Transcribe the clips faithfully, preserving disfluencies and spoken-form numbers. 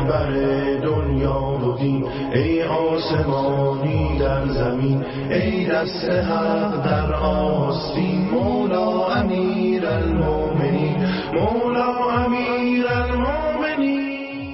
رهبر دنیا و دین، ای آسمانی در زمین، ای دست حق در آستین، مولا امیر المومنین، مولا امیر المومنین.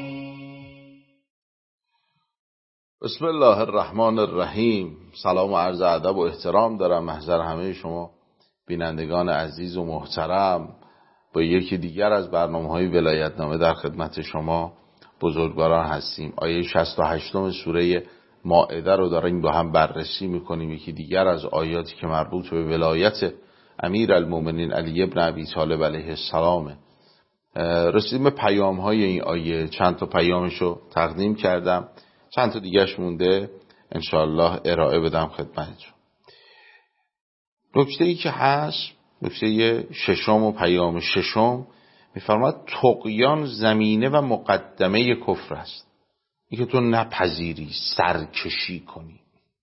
بسم الله الرحمن الرحیم. سلام و عرض ادب و احترام دارم محضر همه شما بینندگان عزیز و محترم. با یکی دیگر از برنامه‌های ولایتنامه در خدمت شما بزرگواران هستیم. آیه شصت و هشت سوره مائده رو داریم با هم بررسی میکنیم. یکی دیگر از آیاتی که مربوط به ولایت امیر المومنین علی ابن ابی طالب علیه السلام. رسیدیم به پیام های این آیه، چند تا پیامشو تقدیم کردم، چند تا دیگهش مونده انشاءالله ارائه بدم خدمتتون. نکته ای که هست، نکته ششم و پیام ششم میفرماد طغیان زمینه و مقدمه کفر است. این که تو نپذیری، سرکشی کنی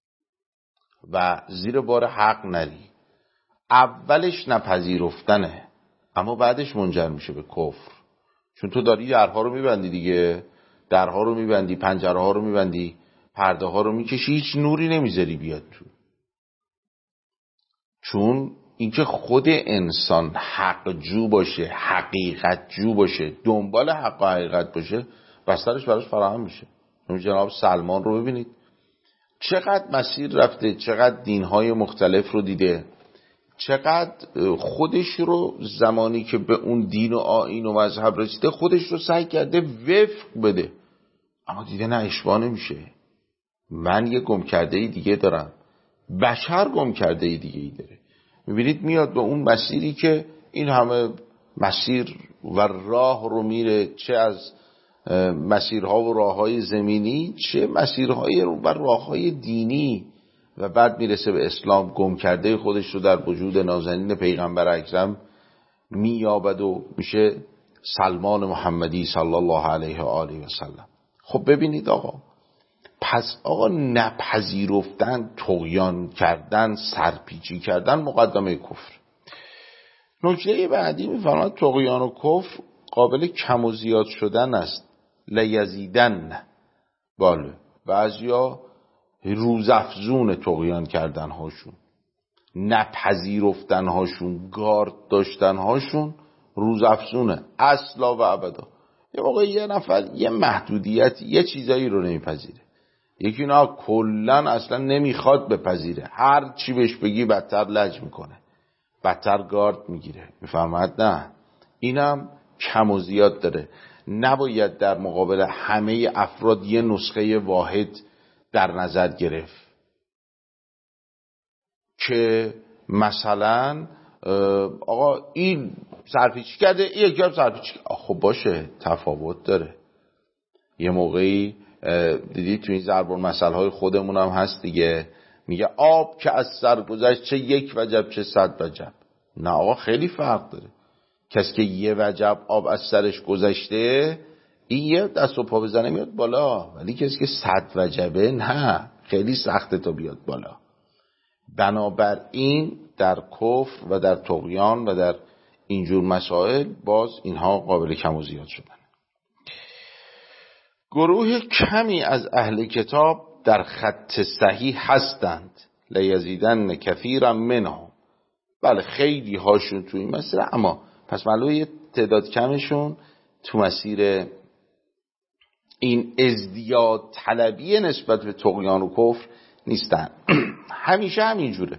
و زیر بار حق نری. اولش نپذیرفتنه اما بعدش منجر میشه به کفر، چون تو داری درها رو میبندی دیگه، درها رو میبندی، پنجره ها رو میبندی، پرده ها رو میکشی، هیچ نوری نمیذاری بیاد تو. چون اینکه خود انسان حق جو باشه، حقیقت جو باشه، دنبال حق و حقیقت باشه، بسترش براش فراهم میشه. جناب سلمان رو ببینید چقدر مسیر رفته، چقدر دینهای مختلف رو دیده، چقدر خودش رو زمانی که به اون دین و آیین و مذهب رسیده خودش رو سعی کرده وفق بده، اما دیده نه، اشباه نمیشه. من یه گم کرده ای دیگه دارم، بشر گم کرده ای دیگه ای داره. میبینید میاد به اون مسیری که این همه مسیر و راه رو میره، چه از مسیرها و راههای زمینی، چه مسیرهای و راههای دینی، و بعد میرسه به اسلام. گم کرده خودش رو در وجود نازنین پیغمبر اکرم مییابد و میشه سلمان محمدی صلی الله علیه و آله و سلم. خب ببینید آقا، پس آقا نپذیرفتن، طغیان کردن، سرپیچی کردن مقدمه کفر. نکته بعدی میفرماید طغیان و کفر قابل کم و زیاد شدن است. لیزیدن، باله بعضیا روزافزون طغیان کردن هاشون، نپذیرفتن هاشون، گارد داشتن هاشون روزافزونه اصلا و ابدا. یه موقع یه نفر یه محدودیت، یه چیزایی رو نمیپذیره، یکی نه کلن اصلا نمیخواد بپذیره، هر چی بهش بگی بدتر لج میکنه، بدتر گارد میگیره. میفهمد؟ نه، اینم کم و زیاد داره. نباید در مقابل همه افراد یه نسخه واحد در نظر گرفت که مثلا آقا این سرپیچی کرده، این یکی هم سرپیچی کرده. خب باشه، تفاوت داره. یه موقعی دیدید تو این ضرب المثل های خودمون هم هست دیگه، میگه آب که از سر گذشت چه یک وجب چه صد وجب. نه آقا، خیلی فرق داره. کسی که یه وجب آب از سرش گذشته این یه دست و پا بزنه میاد بالا، ولی کسی که صد وجبه نه، خیلی سخته تا بیاد بالا. بنابراین در کفر و در طغیان و در اینجور مسائل باز اینها قابل کم و زیاد شدن. گروه کمی از اهل کتاب در خط صحیح هستند. لیزیدن کثیرا منهم، بله خیلی هاشون تو این مسیر، اما پس معلومه یه تعداد کمشون تو مسیر این ازدیاد طلبی نسبت به طغیان و کفر نیستن. همیشه همینجوره،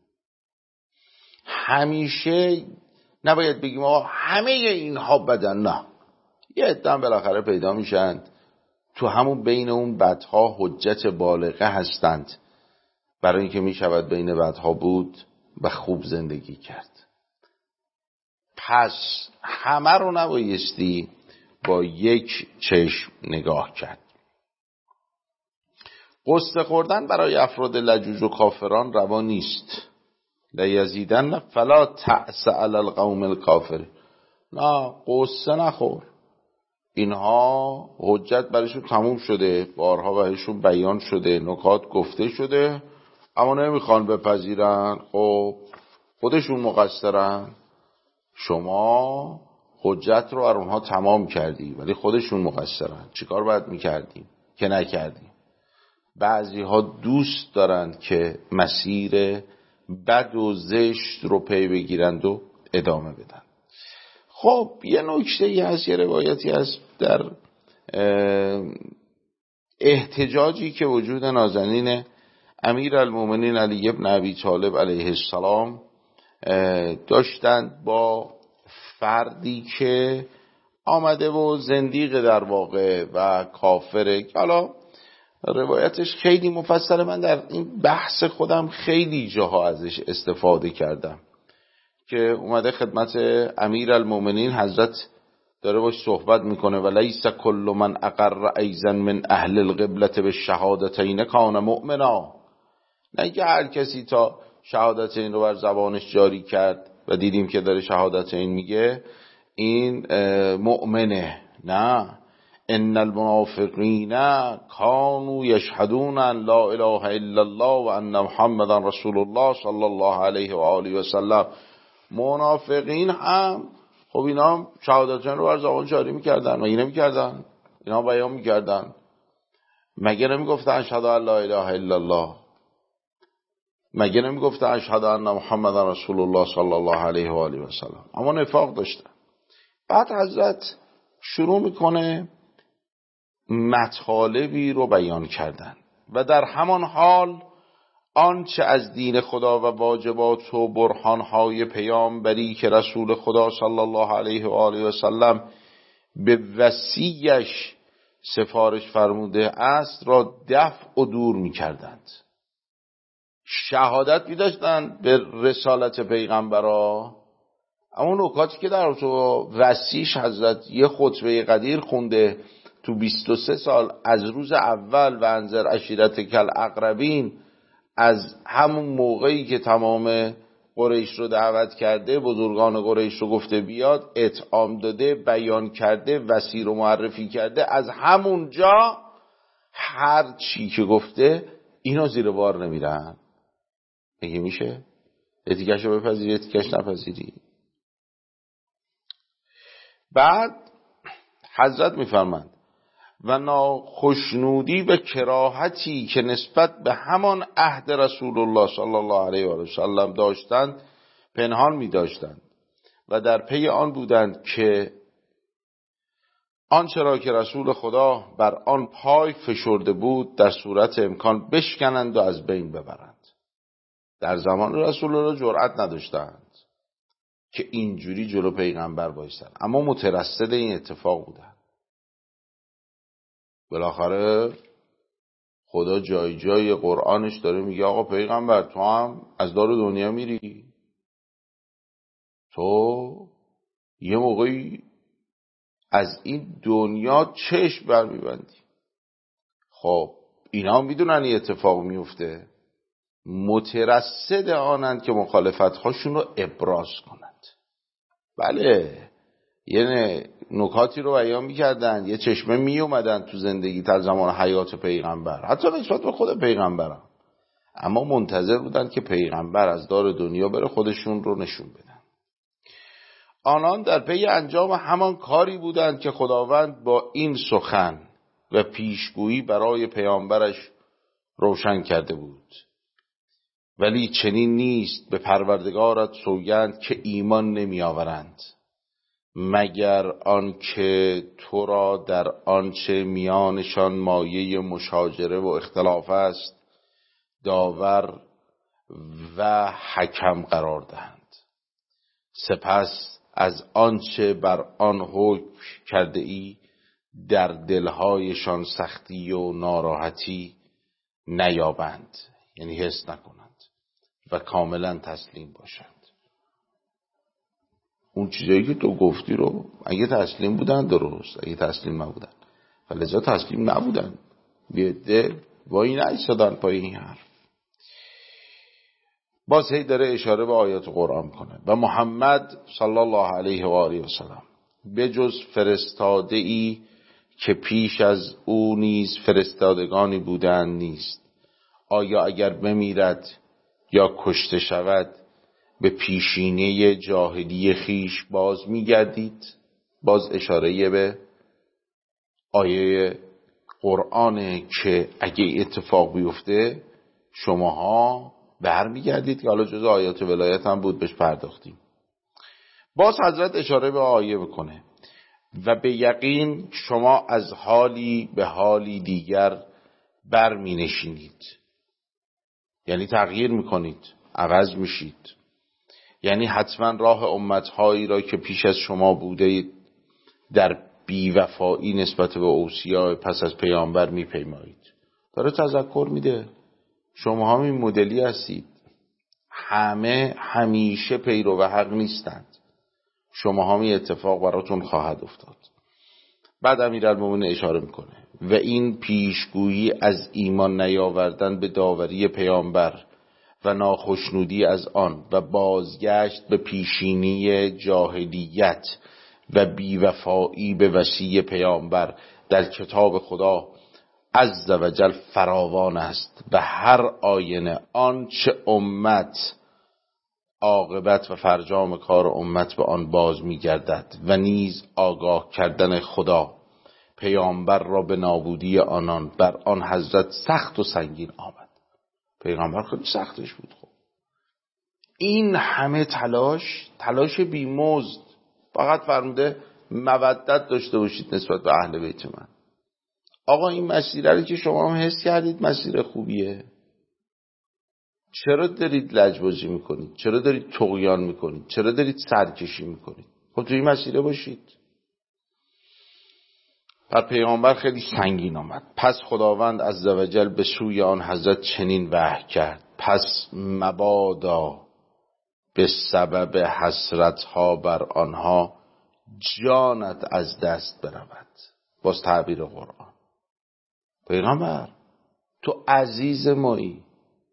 همیشه نباید بگیم آقا همه اینها بدن، نه، یه عده بالاخره پیدا میشن تو همون بین اون بدها حجت بالغه هستند برای اینکه میشود بین بدها بود و خوب زندگی کرد. پس همه رو نبایستی با یک چشم نگاه کرد. قصه خوردن برای افراد لجوج و کافران روا نیست. لیزیدن فلا تأس علی القوم الکافر، نه قصه نخور، اینها حجت برایشون تموم شده، بارها برایشون بیان شده، نکات گفته شده، اما نمیخوان بپذیرن. خب خودشون مقصرن. شما حجت رو بر اونها تمام کردی ولی خودشون مقصرن. چیکار باید میکردیم که نکردیم؟ بعضی ها دوست دارند که مسیر بد و زشت رو پی بگیرند و ادامه بدن. خب یه نکته ای هست، یه روایتی هست در احتجاجی که وجود نازنین امیر المومنین علی ابن ابی طالب علیه السلام داشتند با فردی که آمده و زندیق در واقع و کافره. حالا روایتش خیلی مفصله، من در این بحث خودم خیلی جاها ازش استفاده کردم که اومده خدمت امیر المومنین، حضرت داره باش صحبت میکنه و لیس کل من اقر ایزا من اهل القبلة به شهادتین کان مؤمنا. نه که هر کسی تا شهادتین رو بر زبانش جاری کرد و دیدیم که داره شهادتین میگه این مؤمنه. نه، ان المنافقین کانوا یشهدون ان لا اله الا الله و ان محمدا رسول الله صلی الله علیه و آله و سلم. منافقین هم خب اینا شهادتین رو بر زبان جاری میکردن، مگه نمیکردن؟ اینا بیان میکردن، مگه نمیگفتن اشهد ان لا اله الا الله؟ مگه نمیگفتن اشهد ان محمدا رسول الله صلی الله علیه و آله و سلم؟ اما نفاق داشتن. بعد حضرت شروع میکنه مطالبی رو بیان کردن و در همان حال آنچه از دین خدا و واجبات و برهانهای پیامبری که رسول خدا صلی الله علیه و آله و سلم به وصیش سفارش فرموده است را دفع و دور می کردند. شهادت می داشتند به رسالت پیغمبرا، اما نکاتی که در تو وصیش حضرت یه خطبه قدیر خونده تو بیست و سه سال از روز اول و انذر عشیرتک الاقربین، از همون موقعی که تمام قریش رو دعوت کرده، بزرگان قریش رو گفته بیاد، اطعام داده، بیان کرده، وصی رو معرفی کرده، از همون جا هر چی که گفته اینا زیر بار نمیرن. مگه میشه؟ اتیکش رو بپذیری اتیکش نپذیری؟ بعد حضرت میفرمند و ناخشنودی به کراهتی که نسبت به همان عهد رسول الله صلی الله علیه و سلم داشتند پنهان می داشتند و در پی آن بودند که آنچه را که رسول خدا بر آن پای فشرده بود در صورت امکان بشکنند و از بین ببرند. در زمان رسول الله جرأت نداشتند که اینجوری جلو پیغمبر بایستند، اما مترصد این اتفاق بودند. بالاخره خدا جای جای قرآنش داره میگه آقا پیغمبر تو هم از دار دنیا میری، تو یه موقعی از این دنیا چشم بر میبندی. خب اینا میدونن این اتفاق میفته، مترصد آنند که مخالفت هاشون رو ابراز کنند. بله یه نکاتی رو بیان میکردن، یه چشمه میومدن تو زندگی در زمان حیات پیغمبر، حتی نسبت به خود پیغمبرم، اما منتظر بودن که پیغمبر از دار دنیا بره خودشون رو نشون بدن. آنان در پی انجام همان کاری بودند که خداوند با این سخن و پیشگویی برای پیامبرش روشن کرده بود. ولی چنین نیست، به پروردگارت سوگند که ایمان نمی آورند مگر آنکه تو را در آنچه میانشان مایه مشاجره و اختلاف است داور و حکم قرار دهند، سپس از آنچه بر آن حکم کرده ای در دلهایشان سختی و ناراحتی نیابند، یعنی حس نکنند و کاملا تسلیم باشند. اون چیزایی که تو گفتی رو اگه تسلیم بودن درست، اگه تسلیم نبودن فلذا تسلیم نبودن، بیده وای نایستادن پای این حرف. باز هی داره اشاره به آیات قرآن کنه و محمد صلی الله علیه و آله و سلم به جز فرستاده ای که پیش از او نیز فرستادگانی بودن نیست. آیا اگر بمیرد یا کشته شود به پیشینه جاهلی خیش باز میگردید؟ باز اشاره به آیه قرآنه که اگه اتفاق بیفته شماها برمیگردید، که حالا جزء آیات ولایت هم بود بهش پرداختیم. باز حضرت اشاره به آیه بکنه و به یقین شما از حالی به حالی دیگر برمی نشینید، یعنی تغییر میکنید، عوض میشید، یعنی حتما راه امتهایی را که پیش از شما بوده در بیوفایی نسبت به اوصیا پس از پیامبر میپیمایید. داره تذکر میده شما هم این مدلی هستید، همه همیشه پیرو و حق نیستند، شما هم این اتفاق براتون خواهد افتاد. بعد امیرالمومنین اشاره میکنه و این پیشگویی از ایمان نیاوردن به داوری پیامبر و ناخشنودی از آن و بازگشت به پیشینی جاهلیت و بیوفایی به وصی پیامبر در کتاب خدا عز و جل فراوان است و هر آینه آنچه امت عاقبت و فرجام کار امت به آن باز می‌گردد و نیز آگاه کردن خدا پیامبر را به نابودی آنان بر آن حضرت سخت و سنگین آمد. پیغمبر خیلی سختش بود. خب این همه تلاش تلاش بیمزد، فقط فرموده مودت داشته باشید نسبت به اهل بیت من. آقا این مسیره رو که شما هم حس کردید مسیر خوبیه، چرا دارید لجبازی میکنید؟ چرا دارید طغیان میکنید؟ چرا دارید سرکشی میکنید؟ خب توی این مسیره باشید. و پیامبر خیلی سنگین آمد. پس خداوند عزوجل به سوی آن حضرت چنین وحی کرد: پس مبادا به سبب حسرتها بر آنها جانت از دست برود. باز تعبیر قرآن. پیغمبر تو عزیز مایی،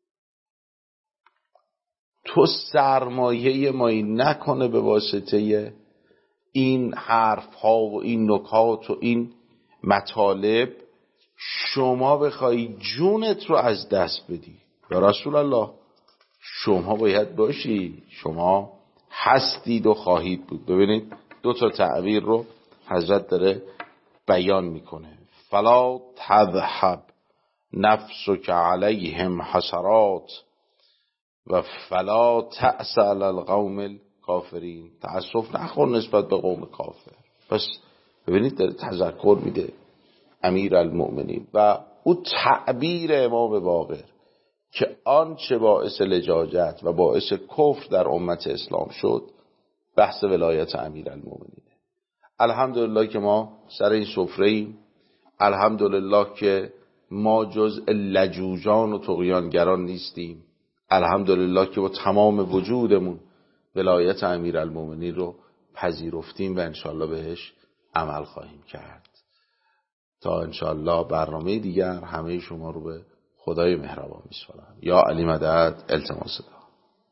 تو سرمایه مایی، نکنه به واسطه این حرف ها و این نکات و این مطالب شما بخوای جونت رو از دست بدی. یا رسول الله شما باید باشی، شما هستید و خواهید بود. ببینید دو تا تعبیر رو حضرت داره بیان میکنه. فلا تذهب نفسک علیهم حسرات و فلا تأس علی القوم الکافرین. تأسف نخور نسبت به قوم کافر. پس ببینید داره تذکر میده امیرالمؤمنین و او تعبیر امام باقر که آنچه باعث لجاجت و باعث کفر در امت اسلام شد بحث ولایت امیرالمؤمنین. الحمدلله که ما سر این سفره ایم، الحمدلله که ما جز لجوجان و طغیانگران نیستیم، الحمدلله که با تمام وجودمون ولایت امیرالمؤمنین رو پذیرفتیم و انشالله بهش عمل خواهیم کرد. تا انشالله برنامه دیگر همه شما رو به خدای مهربان میسپارم. یا علی مدد. التماس دعا.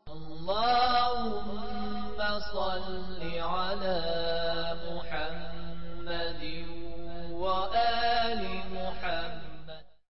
اللهم صل على محمد و آل